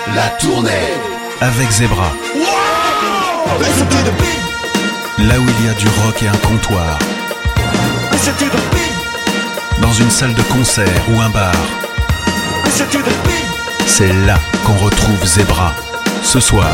La tournée avec Zebra. Là où il y a du rock et un comptoir. Dans une salle de concert ou un bar. C'est là qu'on retrouve Zebra. Ce soir.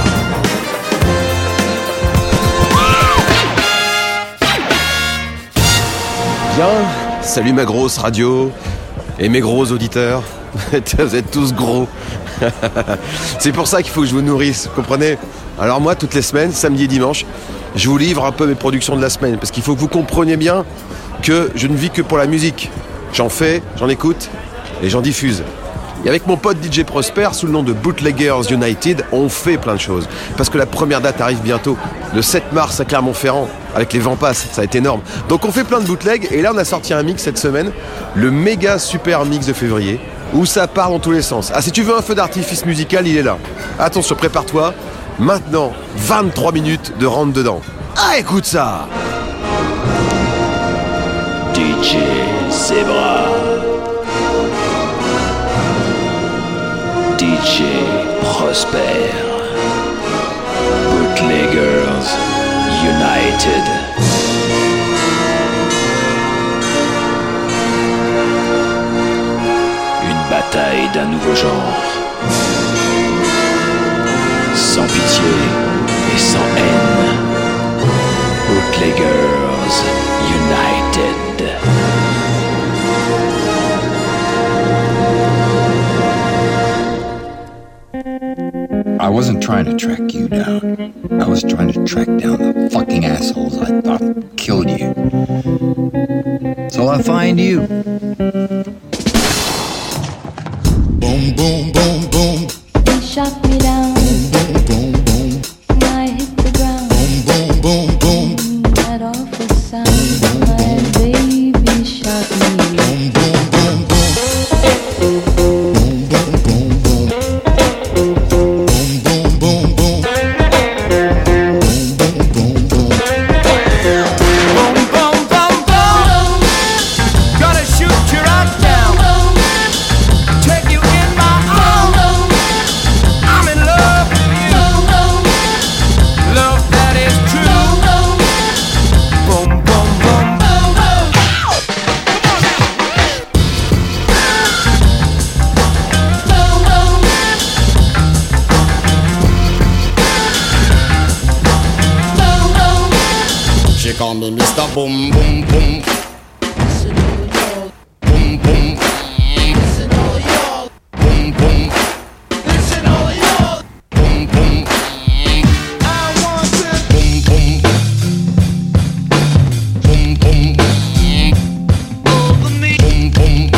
Bien, salut ma grosse radio et mes gros auditeurs. Vous êtes tous gros. C'est pour ça qu'il faut que je vous nourrisse, vous comprenez? Alors moi, toutes les semaines, samedi et dimanche, je vous livre un peu mes productions de la semaine. Parce qu'il faut que vous compreniez bien que je ne vis que pour la musique. J'en fais, j'en écoute et j'en diffuse. Et avec mon pote DJ Prosper, sous le nom de Bootleggers United, on fait plein de choses. Parce que la première date arrive bientôt, le 7 mars à Clermont-Ferrand, avec les vents passent, ça va être énorme. Donc on fait plein de bootlegs, et là on a sorti un mix cette semaine, le méga super mix de février, où ça part dans tous les sens. Ah, si tu veux un feu d'artifice musical, il est là. Attention, prépare-toi. Maintenant, 23 minutes de rentre dedans. Ah, écoute ça! DJ Zebra. DJ Prosper. Bootleggers United. Une bataille d'un nouveau genre. Sans pitié et sans haine. Bootleggers United. I wasn't trying to track you down. I was trying to track down the fucking assholes I thought killed you. So I find you. Boom, boom, boom, boom. They shot me down. Boom, boom, boom. I hit the ground. Boom, boom, boom, boom. That awful sound. My baby shot me. Boom, boom, boom, boom. Boom, boom, boom, boom. Boom, boom, boom, boom. Boom, boom, boom, boom. Boom, boom, boom, boom. Gonna shoot you right down. Take you in my arms. I'm in love with you. Love that is true. Boom, boom, boom, boom, boom. She call me Mr. Boom Boom Boom. Boom Boom. Boom Boom. Boom Boom. I want to. Boom Boom. Boom Boom. Over me. Boom Boom.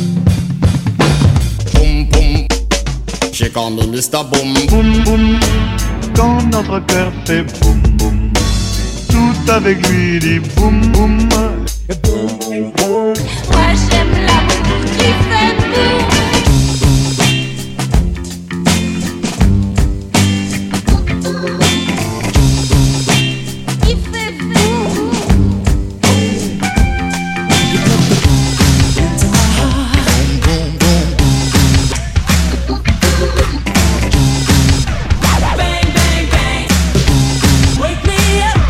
Boom Boom. She call me Mr. Boom Boum boum, quand notre cœur fait boum boum, tout avec lui dit boum boum. Moi j'aime l'amour qui fait boum. Qui fait boum. Bang, bang, bang. Wake me up.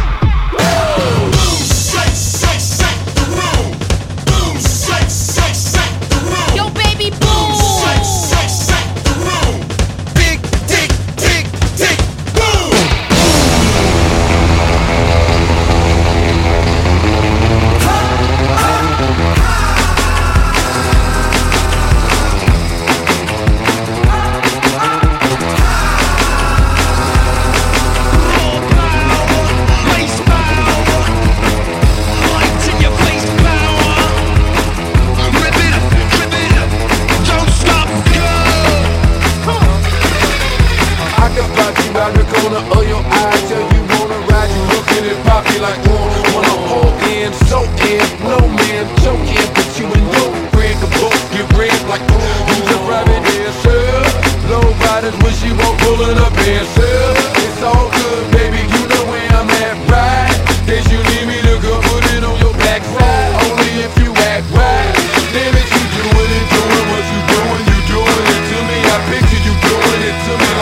Yo, baby, boom. Tick, tick, tick, tick, boom. I can spot you out the corner of your eye. Tell you wanna ride, you looking at poppy like wanna hold in, so in, no man choking, but you and your friend can both get red like you just private dancer. Low riders wish you won't pulling up answer. It's all good, baby, you know where I'm at, right? Case you need me to go put it on your backside, only if you act right. Damn it, you doing it, doing what you doing it to me. I picture you doing it to me.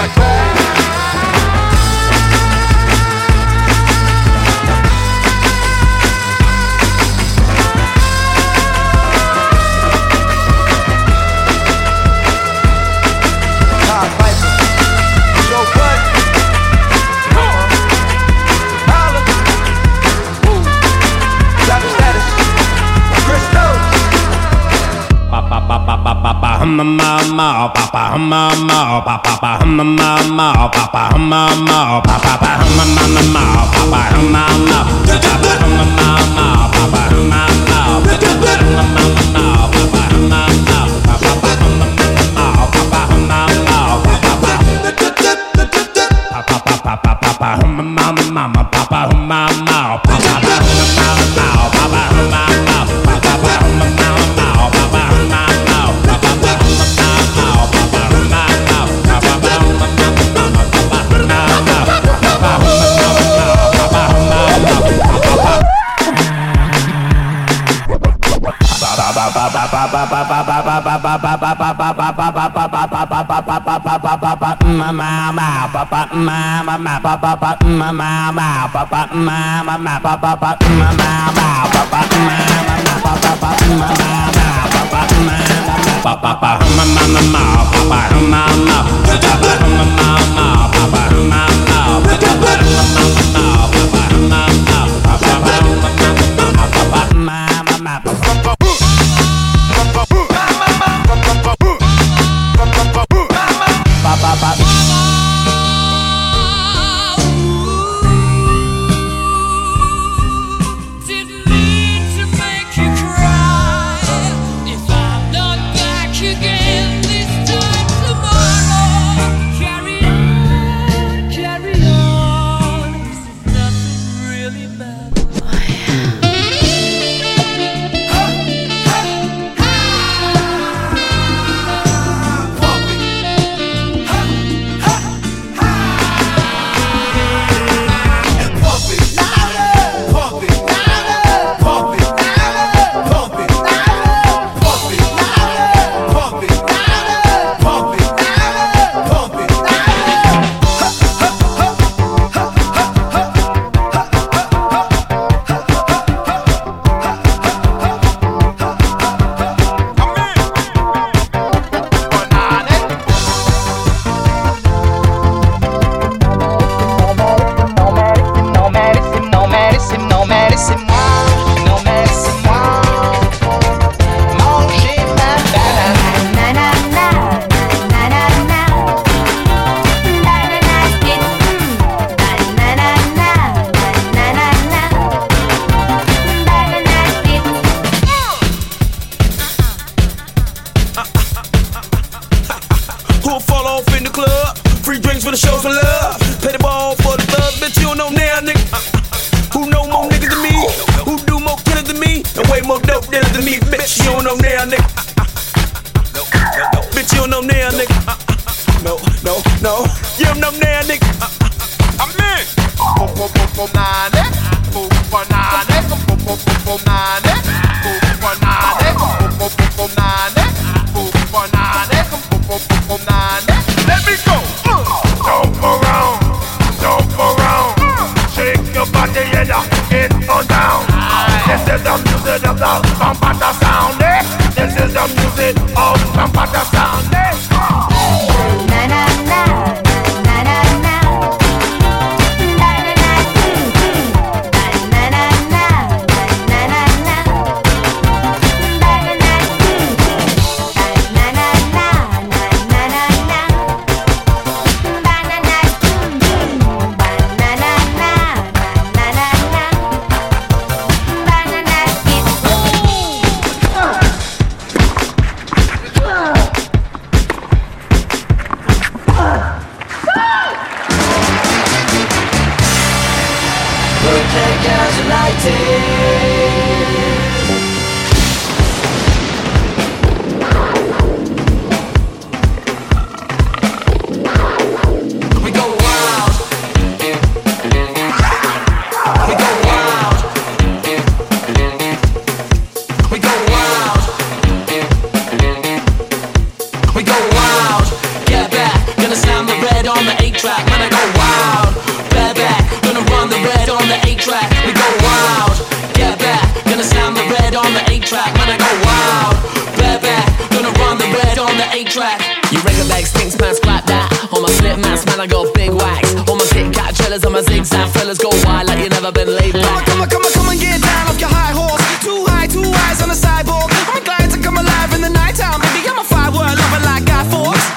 Too high, too wise on the sidewalk. I'm glad to come alive in the nighttime. Baby, I'm a firework.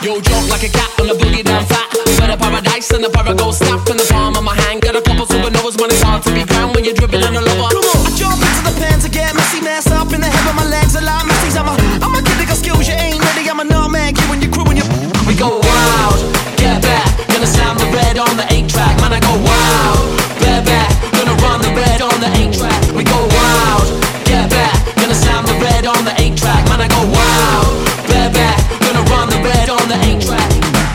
Go jump like a cat on a boogie down flat. Got a paradise and the paragon snap in the palm of my hand. Got a couple supernovas when it's hard to be grand when you're dripping on a lover. Come on, I jump into the pants to get messy, mess up in the head with my legs a lot messy. I'm a kid that got skills, you ain't ready. I'm a nutmeg, you and your crew and you. We go wild, get back, gonna slam the red on the 8-track. Man, I go wild, get back, gonna run the red on the 8-track. We go wild, get back, gonna slam the red on the 8-track. Man, I go wild, get back, gonna run the red on the 8-track.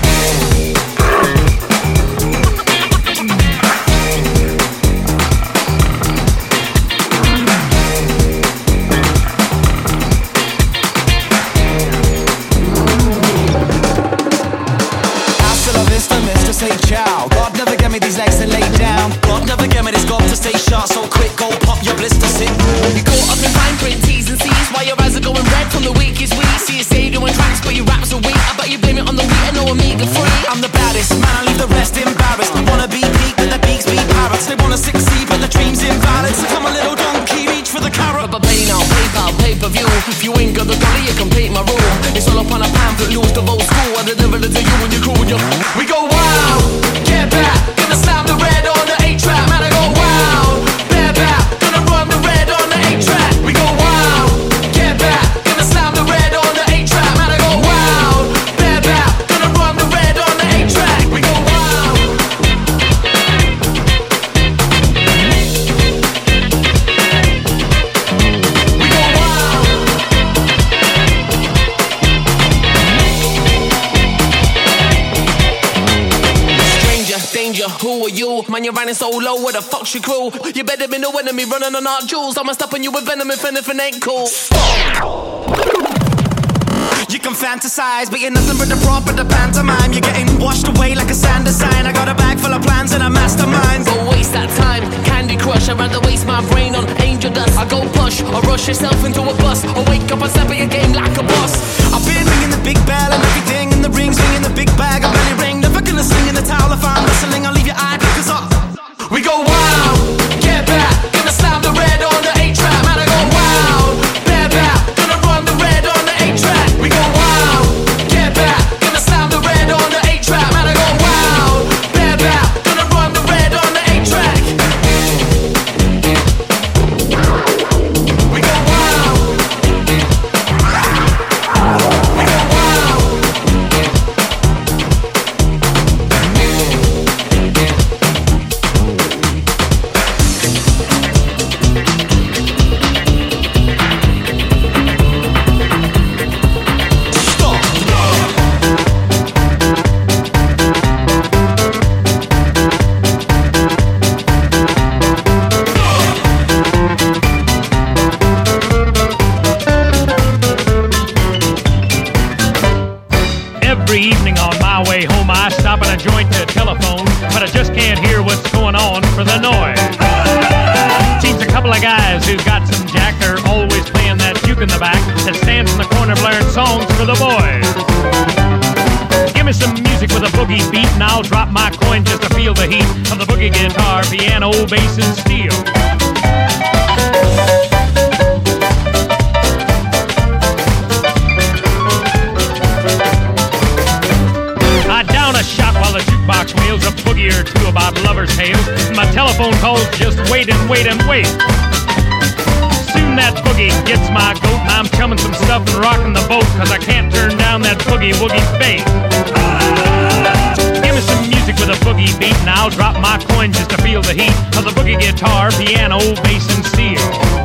Say ciao. God never gave me these legs to lay down. God never gave me this gob to stay sharp. So quick, go pop your blister, sit. You caught up in fine print T's and C's. Why your eyes are going red from the weakest week. See you say doing tracks, but your raps are weak. I bet you blame it on the wheat and no omega free. I'm the baddest, man, I leave the rest embarrassed. They wanna be peak, but the beaks be parrots. They wanna succeed, but the dream's invalid. So come a little donkey, reach for the carrot. But pay now, PayPal, pay-per-view. If you ain't got the dollar, you can pay my rule. It's all up on a pamphlet, lose the old school. I deliver it to you and your crew and your. We go wild, get back, gonna slam the red on the 8-track. Man, I go wild, get back, gonna run the red on the 8-track. We go wild, get back, gonna slam the red on the 8-track. Man, I go wild, get back, gonna run the red on the 8-track. We go wild. We go wild. Stranger, danger, who are you? Man, you're running so low, where the fuck's your crew? You better be no enemy running on our jewels. I'ma stop on you with venom if anything ain't cool. You can fantasize, but you're nothing but the prop of the pantomime. You're getting washed away like a sand sign. I got a bag full of plans and a mastermind. Don't waste that time, Candy Crush. I'd rather waste my brain on angel dust. I go push, or rush yourself into a bus, or wake up and step at your game like a boss. I've been ringing the big bell and everything in the ring, swinging the big bag. I belly ring, never gonna sling in the towel if I'm wrestling. I'll leave you eyed because we go wild, get back, gonna slam the red on the 8-track. Man, I go wild, get back, gonna run the red on the 8-track. We go wild, get back, gonna slam the red on the 8-track. Man, I go wild, get back, gonna run the red on the 8-track. We go wild, we go wild. Every evening on my way home, I stop at a joint to telephone, but I just can't hear what's going on for the noise. Seems a couple of guys who've got some jack are always playing that juke in the back that stands in the corner blaring songs for the boys. Give me some music with a boogie beat and I'll drop my coin just to feel the heat of the boogie guitar, piano, bass, and steel. Down a shot while the jukebox wails a boogie or two about lovers' tales. My telephone calls just wait and wait and wait. Soon that boogie gets my goat and I'm chumming some stuff and rocking the boat, cause I can't turn down that boogie-woogie bass. Give me some music with a boogie beat and I'll drop my coin just to feel the heat of the boogie guitar, piano, bass, and steel.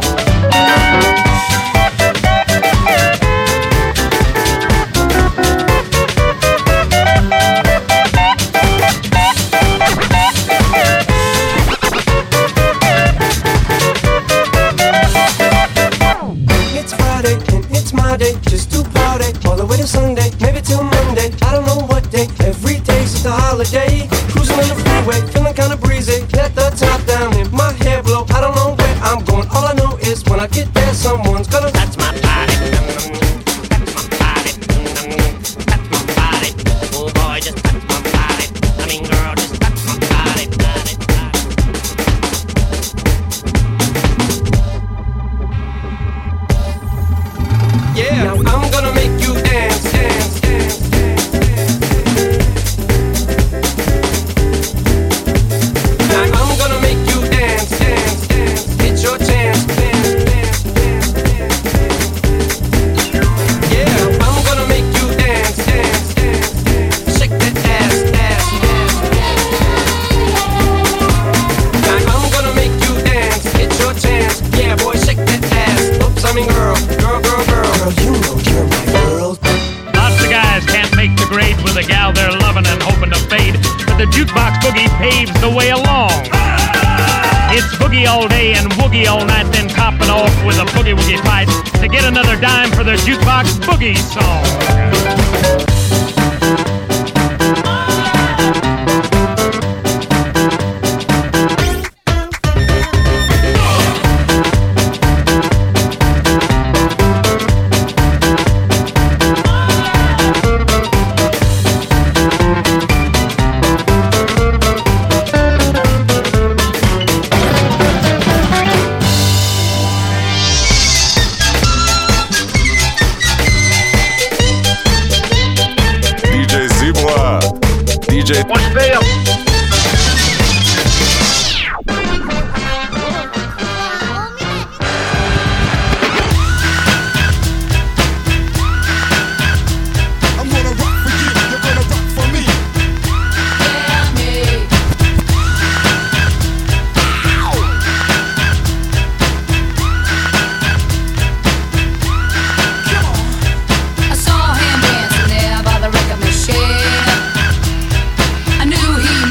Just to party all the way to Sunday, maybe till Monday. I don't know what day. Every day's just a holiday. Cruising on the freeway, feeling kinda breezy. Let the top down and my hair blow. I don't know where I'm going. All I know is when I get there, someone's gonna touch my body. Touch my body. Touch my body. Oh boy, just touch my body. I mean, girl, just touch my body. Yeah. Now I'm gonna make you dance, dance, dance, dance, dance. while they're loving and hoping to fade. But the jukebox boogie paves the way along. It's boogie all day and woogie all night, then topping off with a boogie-woogie fight to get another dime for the jukebox boogie song. On se perd. I saw him dancing there by the record machine. I knew he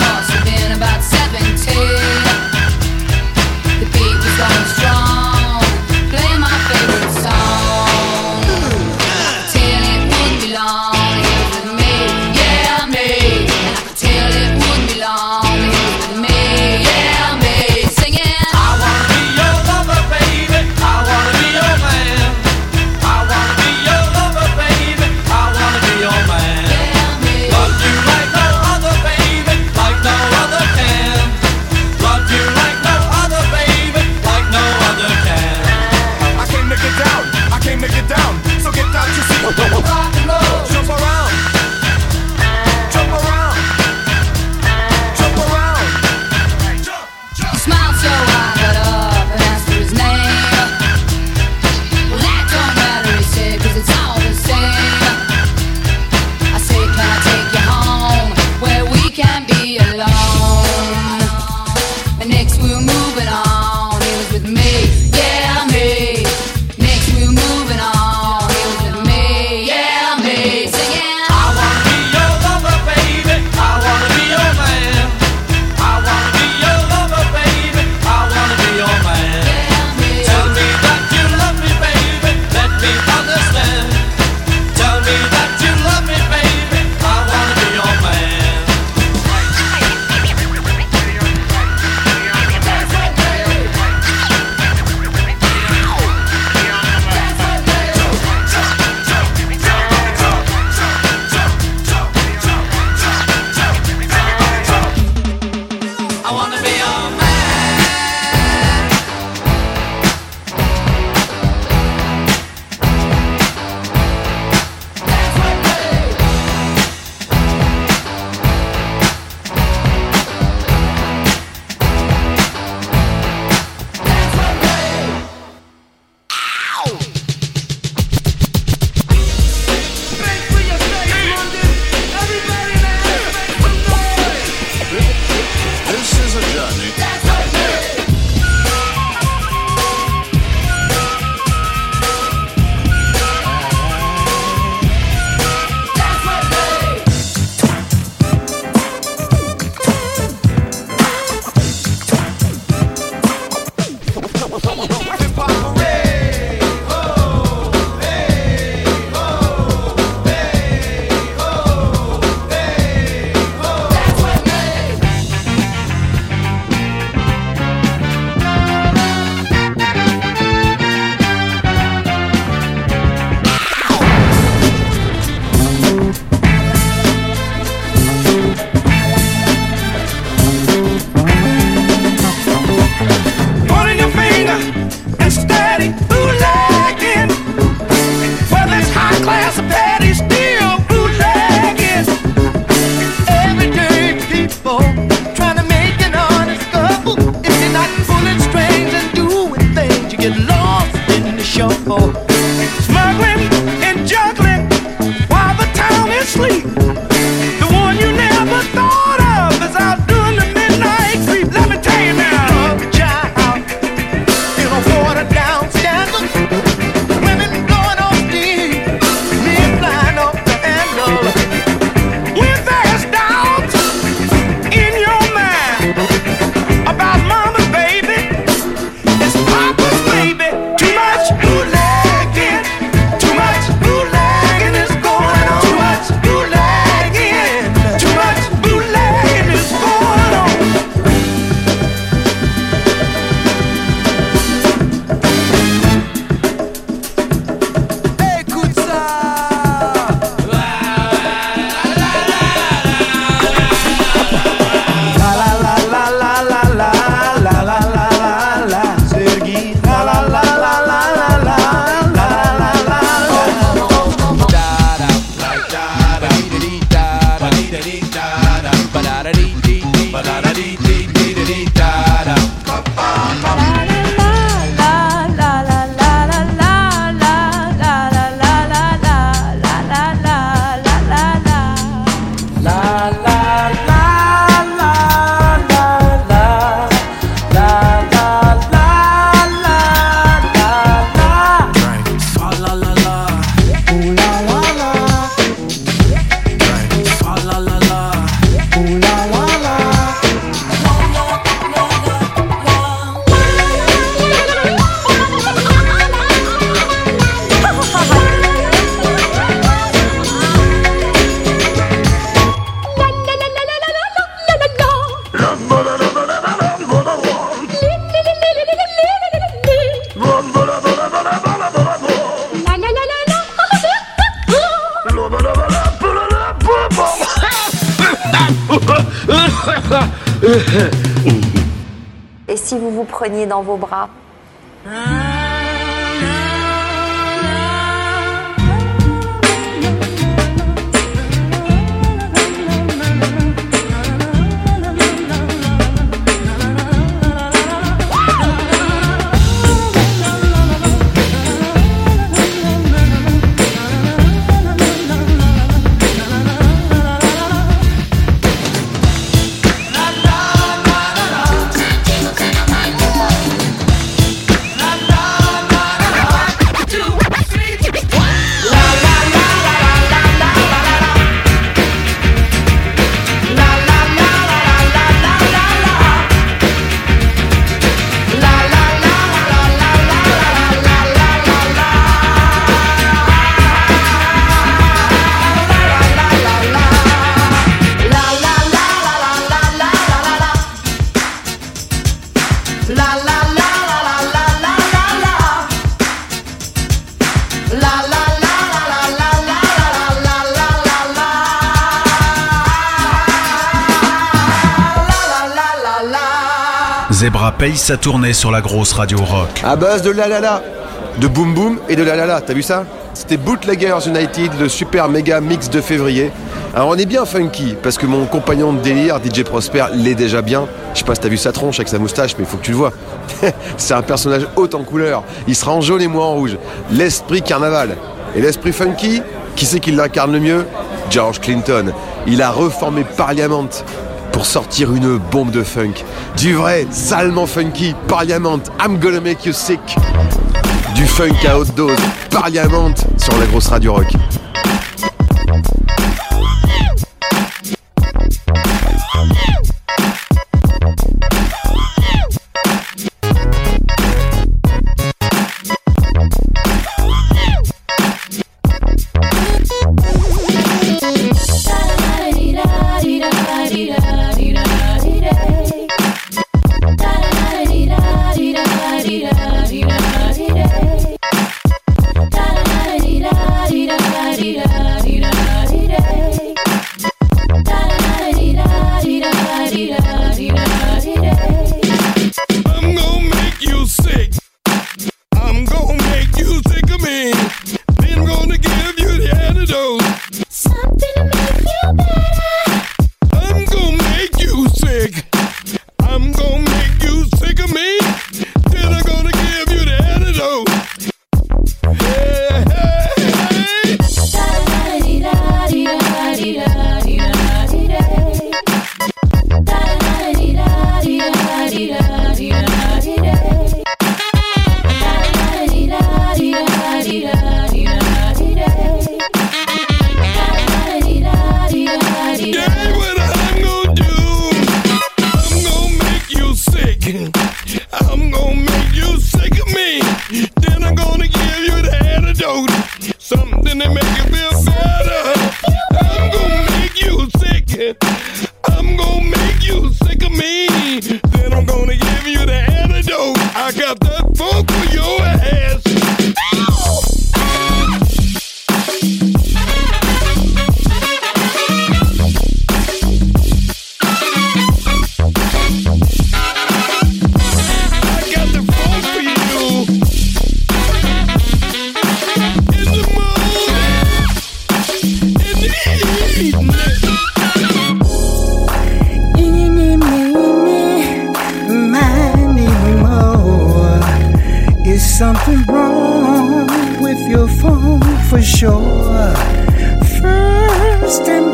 Et si vous vous preniez dans vos bras? Zebra paye sa tournée sur la grosse radio rock. À base de la la la, de boom boom et de la la la, t'as vu ça? C'était Bootleggers United, le super méga mix de février. Alors on est bien funky, parce que mon compagnon de délire, DJ Prosper, l'est déjà bien. Je sais pas si t'as vu sa tronche avec sa moustache, mais il faut que tu le vois. C'est un personnage haut en couleur. Il sera en jaune et moi en rouge. L'esprit carnaval. Et l'esprit funky, qui c'est qui l'incarne le mieux? George Clinton. Il a reformé Parliament pour sortir une bombe de funk. Du vrai, salement funky, Parliament, I'm gonna make you sick. Du funk à haute dose, Parliament sur la grosse radio rock. Something wrong with your phone for sure. First I'm gonna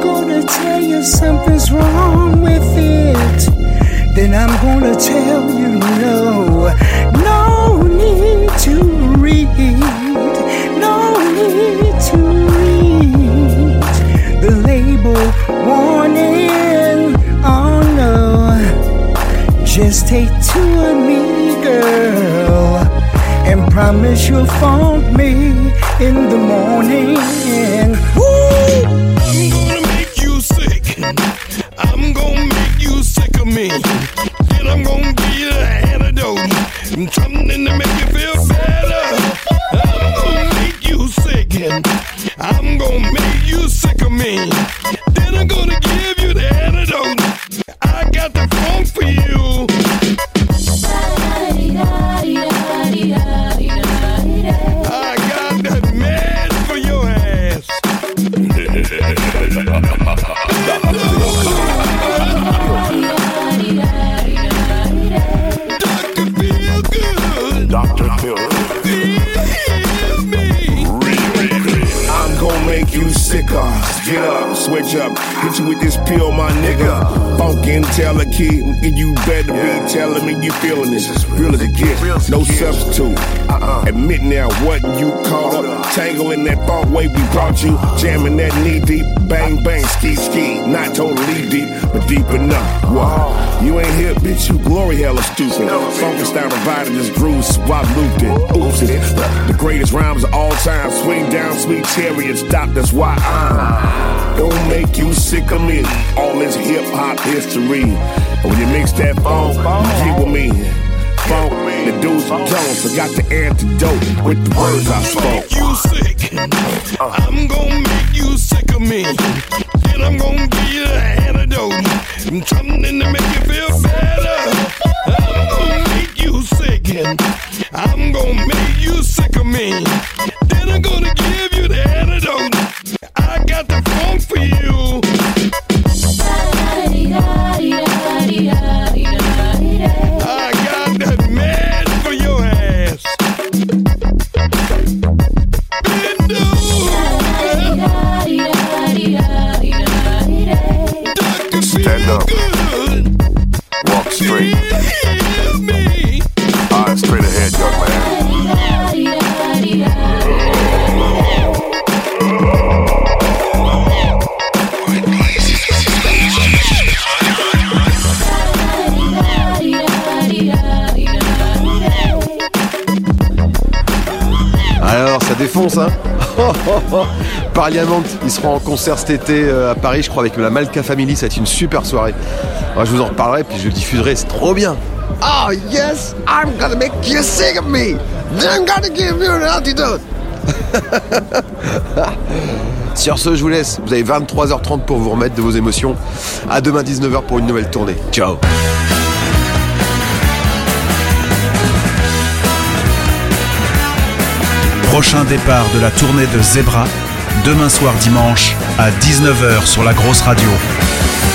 tell you something's wrong with it, then I'm gonna tell you no. No need to read, no need to read the label warning. Oh no, just take to me, girl, and promise you'll phone me in the morning. Woo! I'm gonna make you sick. I'm gonna make you sick of me. Then I'm gonna give you an antidote, something to make you feel better. I'm gonna make you sick. I'm gonna make you sick of me. Then I'm gonna give you the antidote. I got the funk for you. I got that mad for your ass. Dr. Feel Good. Dr. Feel I'm gonna make you sicker. Get up, switch up, hit you with this pill, my nigga. Funkin' tell a kid, and you better be telling me you feeling this. Real as it gets, no substitute. Admit now what you caught up. Tangle in that funk way we brought you. Jamming that knee deep, bang bang, ski ski. Not totally deep, but deep enough. Wow, you ain't here, bitch, you glory hella stupid. Funkin' style provided this groove, swap looped it. Oops, it's the greatest rhymes of all time. Swing down, sweet chariot, stop, that's why I'm gonna make you sick of me. All this hip hop history. And when you mix that funk, you get with me. Funk, the do's and don'ts. I got the antidote with the words I spoke. Make you sick. I'm gonna make you sick of me. Then I'm gonna give you the antidote, something to make you feel better. I'm gonna make you sick. I'm gonna make you sick of me. Then I'm gonna give you the antidote. I got the funk for you. I got that mad for your ass. Bend over. Dr. Stand up. Good. Walk straight. Hear me. Eyes straight ahead, young man. Alors, ça défonce, hein. Parliament, ils seront en concert cet été à Paris, je crois, avec la Malka Family. Ça va être une super soirée. Moi, je vous en reparlerai, puis je le diffuserai. C'est trop bien. Oh yes, I'm gonna make you sick of me. Then I'm gonna give you an antidote. Sur ce, je vous laisse. Vous avez 23h30 pour vous remettre de vos émotions. À demain 19h pour une nouvelle tournée. Ciao. Prochain départ de la tournée de Zebra, demain soir dimanche à 19h sur la grosse radio.